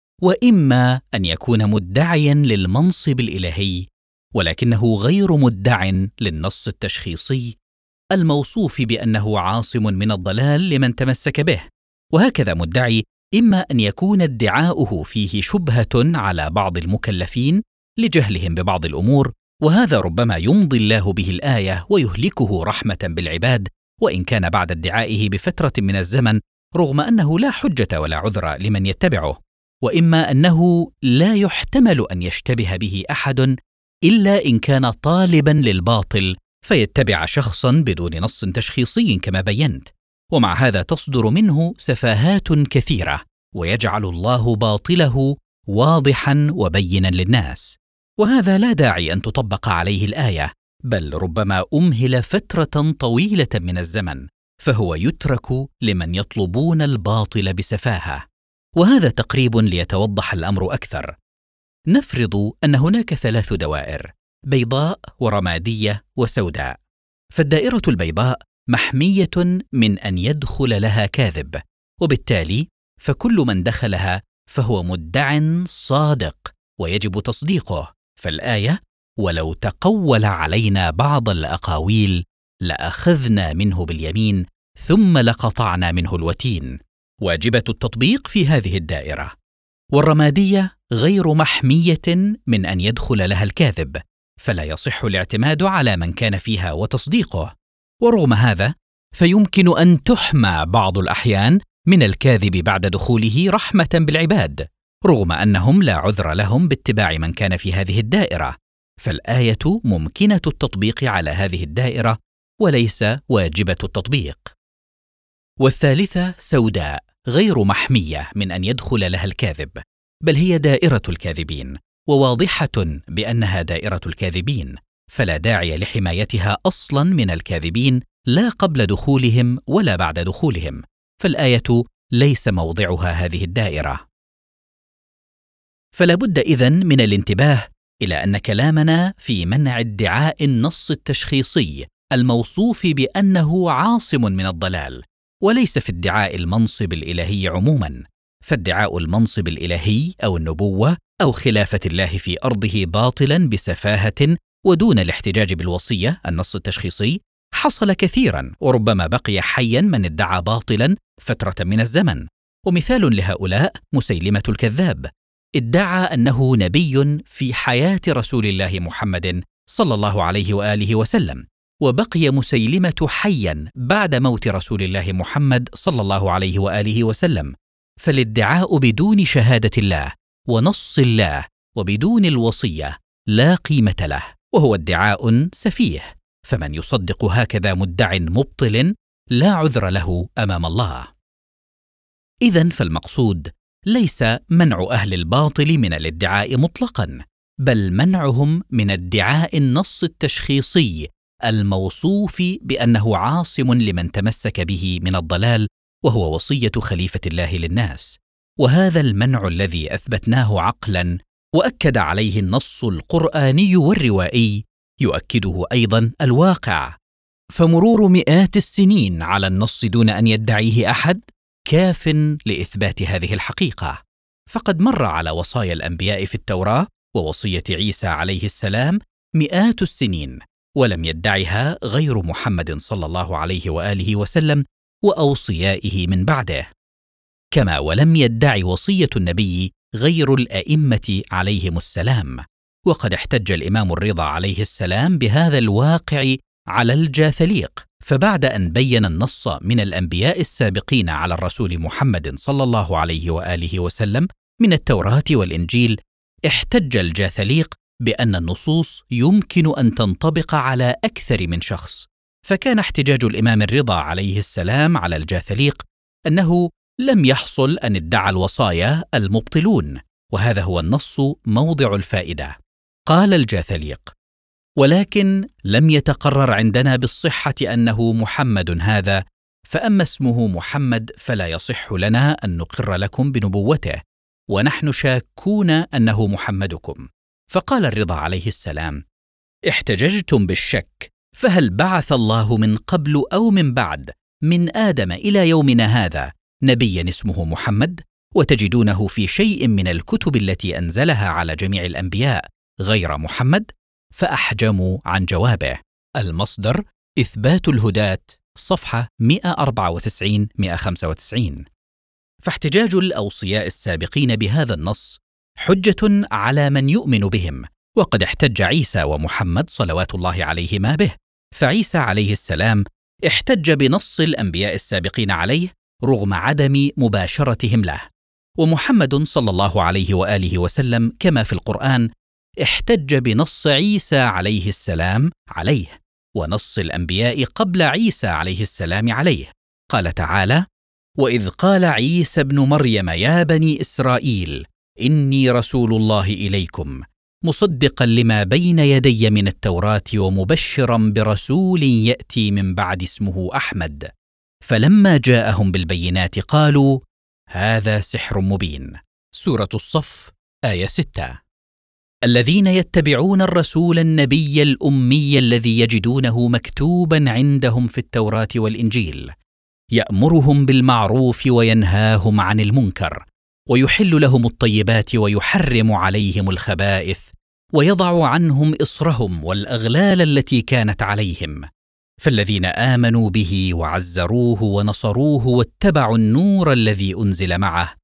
وإما أن يكون مدعياً للمنصب الإلهي ولكنه غير مدع للنص التشخيصي الموصوف بأنه عاصم من الضلال لمن تمسك به، وهكذا مدعي إما أن يكون ادعاؤه فيه شبهة على بعض المكلفين لجهلهم ببعض الأمور، وهذا ربما يمضي الله به الآية ويهلكه رحمة بالعباد، وإن كان بعد ادعائه بفترة من الزمن، رغم أنه لا حجة ولا عذر لمن يتبعه. وإما أنه لا يحتمل أن يشتبه به أحد إلا إن كان طالباً للباطل فيتبع شخصاً بدون نص تشخيصي كما بينت، ومع هذا تصدر منه سفاهات كثيرة، ويجعل الله باطله واضحاً وبيناً للناس، وهذا لا داعي أن تطبق عليه الآية، بل ربما أمهل فترة طويلة من الزمن، فهو يترك لمن يطلبون الباطل بسفاهة. وهذا تقريب ليتوضح الأمر أكثر. نفرض أن هناك 3 دوائر: بيضاء ورمادية وسوداء، فالدائرة البيضاء محمية من أن يدخل لها كاذب، وبالتالي فكل من دخلها فهو مدع صادق ويجب تصديقه، فالآية: ولو تقول علينا بعض الأقاويل لأخذنا منه باليمين ثم لقطعنا منه الوتين، واجبة التطبيق في هذه الدائرة. والرمادية غير محمية من أن يدخل لها الكاذب، فلا يصح الاعتماد على من كان فيها وتصديقه، ورغم هذا فيمكن أن تحمى بعض الأحيان من الكاذب بعد دخوله رحمة بالعباد، رغم أنهم لا عذر لهم باتباع من كان في هذه الدائرة، فالآية ممكنة التطبيق على هذه الدائرة وليس واجبة التطبيق. والثالثة سوداء غير محمية من أن يدخل لها الكاذب، بل هي دائرة الكاذبين، وواضحة بأنها دائرة الكاذبين، فلا داعي لحمايتها أصلاً من الكاذبين لا قبل دخولهم ولا بعد دخولهم، فالآية ليس موضعها هذه الدائرة. فلا بد إذن من الانتباه إلى أن كلامنا في منع ادعاء النص التشخيصي الموصوف بأنه عاصم من الضلال، وليس في ادعاء المنصب الإلهي عموما، فادعاء المنصب الإلهي أو النبوة أو خلافة الله في أرضه باطلا بسفاهة ودون الاحتجاج بالوصية النص التشخيصي حصل كثيرا، وربما بقي حيا من ادعى باطلا فترة من الزمن. ومثال لهؤلاء مسيلمة الكذاب، ادعى أنه نبي في حياة رسول الله محمد صلى الله عليه وآله وسلم، وبقي مسيلمة حيا بعد موت رسول الله محمد صلى الله عليه وآله وسلم. فالادعاء بدون شهادة الله ونص الله وبدون الوصية لا قيمة له، وهو ادعاء سفيه، فمن يصدق هكذا مدع مبطل لا عذر له أمام الله. إذن فالمقصود ليس منع أهل الباطل من الادعاء مطلقا، بل منعهم من ادعاء النص التشخيصي الموصوف بأنه عاصم لمن تمسك به من الضلال، وهو وصية خليفة الله للناس. وهذا المنع الذي أثبتناه عقلا وأكد عليه النص القرآني والروائي يؤكده أيضا الواقع، فمرور مئات السنين على النص دون أن يدعيه أحد كاف لإثبات هذه الحقيقة. فقد مر على وصايا الأنبياء في التوراة ووصية عيسى عليه السلام مئات السنين، ولم يدعها غير محمد صلى الله عليه وآله وسلم وأوصيائه من بعده، كما ولم يدعي وصية النبي غير الأئمة عليهم السلام. وقد احتج الإمام الرضا عليه السلام بهذا الواقع على الجاثليق، فبعد أن بين النص من الأنبياء السابقين على الرسول محمد صلى الله عليه وآله وسلم من التوراة والإنجيل، احتج الجاثليق بأن النصوص يمكن أن تنطبق على أكثر من شخص. فكان احتجاج الإمام الرضا عليه السلام على الجاثليق أنه لم يحصل أن ادعى الوصايا المبطلون، وهذا هو النص موضع الفائدة. قال الجاثليق: ولكن لم يتقرر عندنا بالصحة أنه محمد هذا، فأما اسمه محمد فلا يصح لنا أن نقر لكم بنبوته، ونحن شاكون أنه محمدكم. فقال الرضا عليه السلام: احتججتم بالشك، فهل بعث الله من قبل أو من بعد من آدم إلى يومنا هذا نبيا اسمه محمد؟ وتجدونه في شيء من الكتب التي أنزلها على جميع الأنبياء غير محمد؟ فأحجموا عن جوابه. المصدر: إثبات الهداة، صفحة 194-195. فاحتجاج الأوصياء السابقين بهذا النص حجة على من يؤمن بهم، وقد احتج عيسى ومحمد صلوات الله عليهما به. فعيسى عليه السلام احتج بنص الأنبياء السابقين عليه رغم عدم مباشرتهم له، ومحمد صلى الله عليه وآله وسلم كما في القرآن احتج بنص عيسى عليه السلام عليه، ونص الأنبياء قبل عيسى عليه السلام عليه. قال تعالى: وإذ قال عيسى ابن مريم يا بني إسرائيل إني رسول الله إليكم مصدقا لما بين يدي من التوراة ومبشرا برسول يأتي من بعد اسمه أحمد. فلما جاءهم بالبينات قالوا هذا سحر مبين. سورة الصف، آية 6. الذين يتبعون الرسول النبي الأمي الذي يجدونه مكتوبا عندهم في التوراة والإنجيل، يأمرهم بالمعروف وينهاهم عن المنكر، ويحل لهم الطيبات ويحرم عليهم الخبائث، ويضع عنهم إصرهم والأغلال التي كانت عليهم. فالذين آمنوا به وعزروه ونصروه واتبعوا النور الذي أنزل معه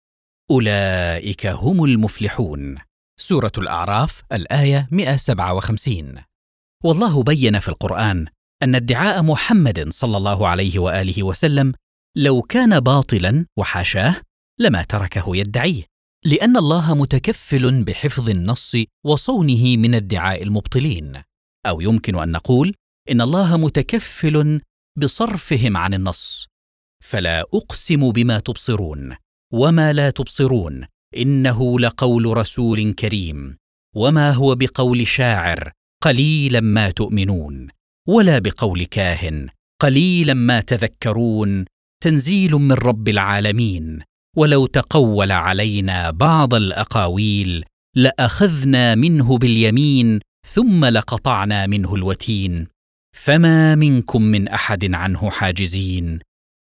أولئك هم المفلحون. سورة الأعراف، الآية 157. والله بين في القرآن أن ادعاء محمد صلى الله عليه وآله وسلم لو كان باطلا وحاشاه لما تركه يدعيه، لأن الله متكفل بحفظ النص وصونه من ادعاء المبطلين. أو يمكن أن نقول إن الله متكفل بصرفهم عن النص. فلا أقسم بما تبصرون وما لا تبصرون إنه لقول رسول كريم، وما هو بقول شاعر قليلا ما تؤمنون، ولا بقول كاهن قليلا ما تذكرون، تنزيل من رب العالمين. ولو تقول علينا بعض الأقاويل لأخذنا منه باليمين ثم لقطعنا منه الوتين فما منكم من أحد عنه حاجزين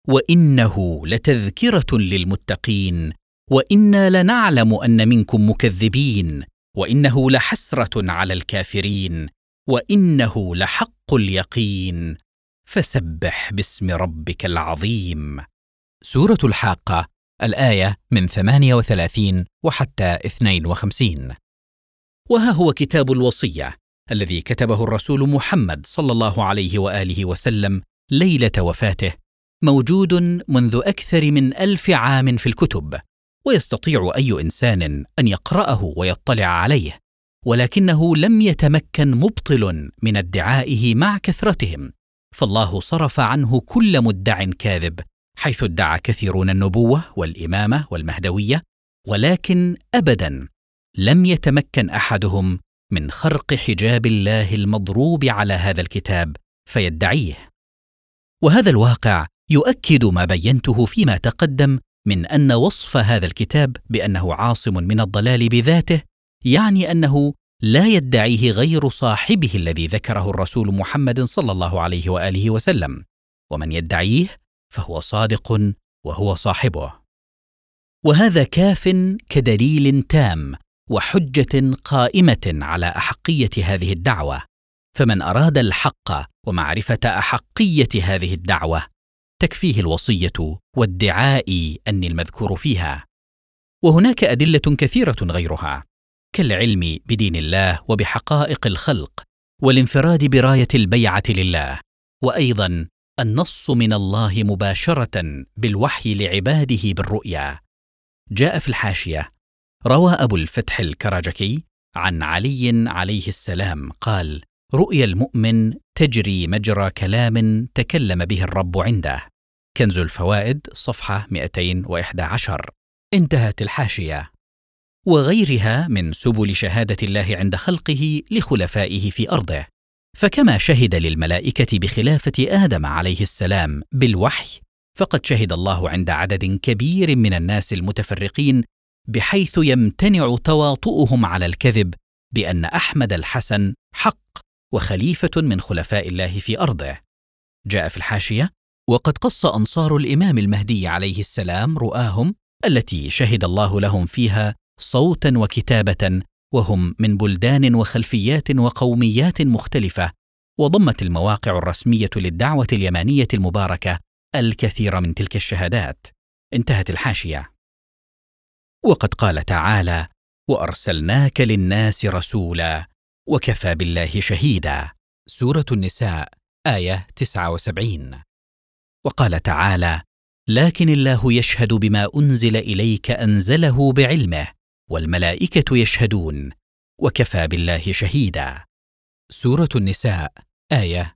وإنه لتذكرة للمتقين وإنا لنعلم أن منكم مكذبين وإنه لحسرة على الكافرين وإنه لحق اليقين فسبح باسم ربك العظيم. سورة الحاقة، الآية من 38 وحتى 52. وها هو كتاب الوصية الذي كتبه الرسول محمد صلى الله عليه وآله وسلم ليلة وفاته، موجود منذ أكثر من 1000 عام في الكتب، ويستطيع أي إنسان أن يقرأه ويطلع عليه، ولكنه لم يتمكن مبطل من ادعائه مع كثرتهم، فالله صرف عنه كل مدع كاذب، حيث ادعى كثيرون النبوة والإمامة والمهدوية، ولكن أبداً لم يتمكن أحدهم من خرق حجاب الله المضروب على هذا الكتاب فيدعيه. وهذا الواقع يؤكد ما بينته فيما تقدم من أن وصف هذا الكتاب بأنه عاصم من الضلال بذاته يعني أنه لا يدعيه غير صاحبه الذي ذكره الرسول محمد صلى الله عليه وآله وسلم، ومن يدعيه فهو صادق وهو صاحبه. وهذا كاف كدليل تام وحجة قائمة على أحقية هذه الدعوة، فمن أراد الحق ومعرفة أحقية هذه الدعوة تكفيه الوصية وادعاء أني المذكور فيها. وهناك أدلة كثيرة غيرها، كالعلم بدين الله وبحقائق الخلق، والانفراد براية البيعة لله، وأيضاً النص من الله مباشرة بالوحي لعباده بالرؤيا. جاء في الحاشية: روى أبو الفتح الكراجكي عن علي عليه السلام قال: رؤيا المؤمن تجري مجرى كلام تكلم به الرب عنده. كنز الفوائد صفحة 211. انتهت الحاشية. وغيرها من سبل شهادة الله عند خلقه لخلفائه في أرضه، فكما شهد للملائكة بخلافة آدم عليه السلام بالوحي، فقد شهد الله عند عدد كبير من الناس المتفرقين بحيث يمتنع تواطؤهم على الكذب بأن أحمد الحسن حق وخليفة من خلفاء الله في أرضه. جاء في الحاشية: وقد قص أنصار الإمام المهدي عليه السلام رؤاهم التي شهد الله لهم فيها صوتا وكتابة، وهم من بلدان وخلفيات وقوميات مختلفة، وضمت المواقع الرسمية للدعوة اليمانية المباركة الكثير من تلك الشهادات. انتهت الحاشية. وقد قال تعالى: وأرسلناك للناس رسولا وكفى بالله شهيدا. سورة النساء، آية 79. وقال تعالى: لكن الله يشهد بما أنزل إليك أنزله بعلمه والملائكة يشهدون وكفى بالله شهيدا. سورة النساء، آية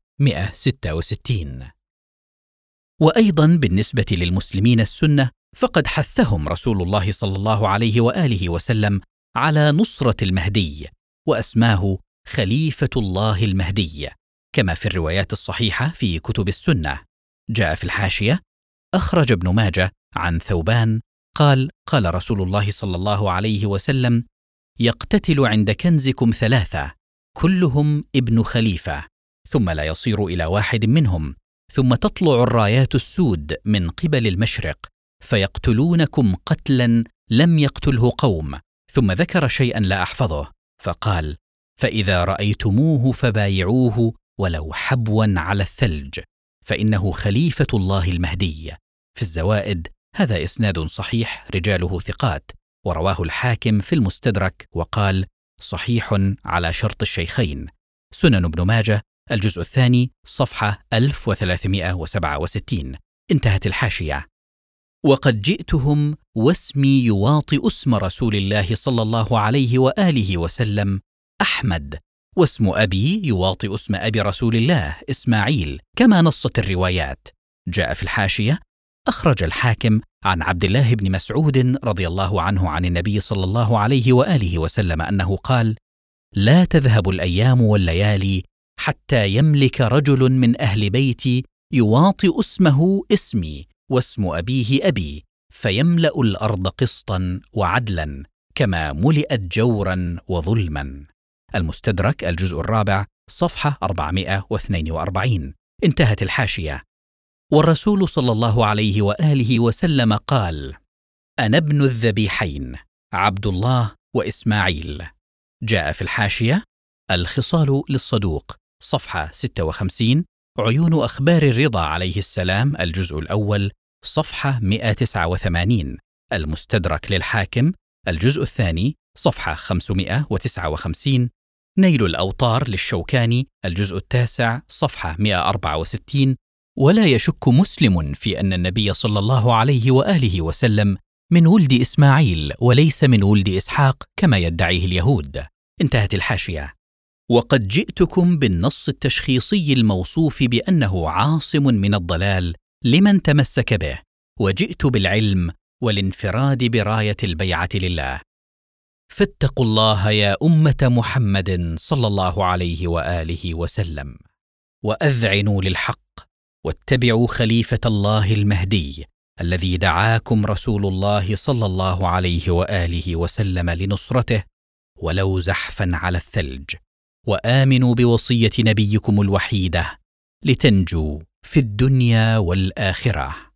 166. وأيضا بالنسبة للمسلمين السنة، فقد حثهم رسول الله صلى الله عليه وآله وسلم على نصرة المهدي، وأسماه خليفة الله المهدي، كما في الروايات الصحيحة في كتب السنة. جاء في الحاشية: أخرج ابن ماجه عن ثوبان قال: قال رسول الله صلى الله عليه وسلم: يقتتل عند كنزكم 3 كلهم ابن خليفة، ثم لا يصير إلى واحد منهم، ثم تطلع الرايات السود من قبل المشرق فيقتلونكم قتلا لم يقتله قوم، ثم ذكر شيئا لا أحفظه فقال: فإذا رأيتموه فبايعوه ولو حبوا على الثلج، فإنه خليفة الله المهدي. في الزوائد: هذا إسناد صحيح رجاله ثقات، ورواه الحاكم في المستدرك وقال: صحيح على شرط الشيخين. سنن ابن ماجه، الجزء الثاني، صفحة 1367. انتهت الحاشية. وقد جئتهم واسمي يواطئ اسم رسول الله صلى الله عليه وآله وسلم أحمد، واسم أبي يواطئ اسم أبي رسول الله إسماعيل، كما نصت الروايات. جاء في الحاشية: أخرج الحاكم عن عبد الله بن مسعود رضي الله عنه عن النبي صلى الله عليه وآله وسلم أنه قال: لا تذهب الأيام والليالي حتى يملك رجل من أهل بيتي يواطئ اسمه اسمي واسم أبيه أبي، فيملأ الأرض قسطا وعدلا، كما ملئت جورا وظلما. المستدرك الجزء الرابع صفحة 442. انتهت الحاشية. والرسول صلى الله عليه وآله وسلم قال: أنا ابن الذبيحين عبد الله وإسماعيل. جاء في الحاشية: الخصال للصدوق صفحة 56، عيون أخبار الرضا عليه السلام الجزء الأول صفحة 189، المستدرك للحاكم الجزء الثاني صفحة 559، نيل الأوطار للشوكاني الجزء التاسع صفحة 164. ولا يشك مسلم في أن النبي صلى الله عليه وآله وسلم من ولد إسماعيل وليس من ولد إسحاق كما يدعيه اليهود. انتهت الحاشية. وقد جئتكم بالنص التشخيصي الموصوف بأنه عاصم من الضلال لمن تمسك به، وجئت بالعلم والانفراد براية البيعة لله. فاتقوا الله يا أمة محمد صلى الله عليه وآله وسلم، وأذعنوا للحق، واتبعوا خليفة الله المهدي الذي دعاكم رسول الله صلى الله عليه وآله وسلم لنصرته ولو زحفا على الثلج، وآمنوا بوصية نبيكم الوحيدة لتنجوا في الدنيا والآخرة.